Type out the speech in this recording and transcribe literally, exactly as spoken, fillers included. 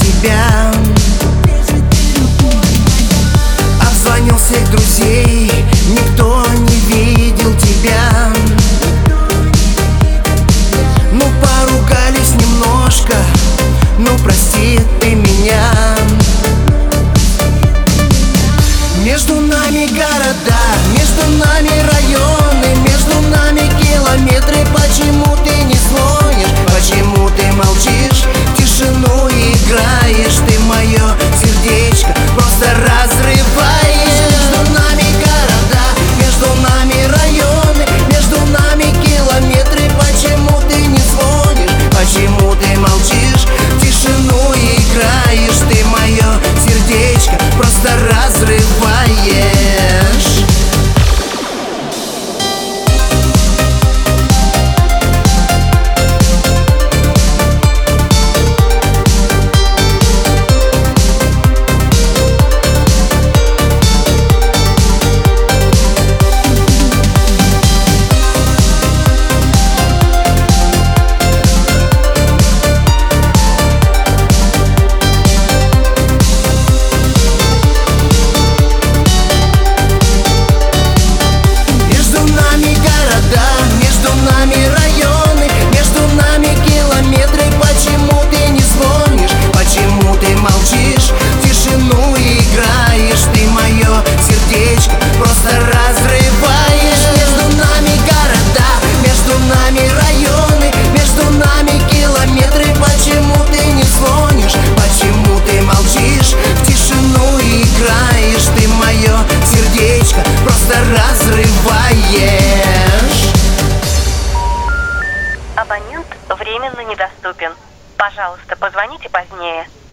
тебя. Обзвонил всех друзей, никто не видел тебя. Ну, поругались немножко, ну, прости ты меня. Между нами города, между нами районы, между нами километры. Почему ты не звонишь, почему ты молчишь, в тишину играешь? Ты мое сердечко просто разрываешь. Между нами города, между нами районы, между нами километры. Почему ты не звонишь, почему ты молчишь, в тишину играешь? Ты мое сердечко просто разрываешь. Абонент временно недоступен. Пожалуйста, позвоните позднее.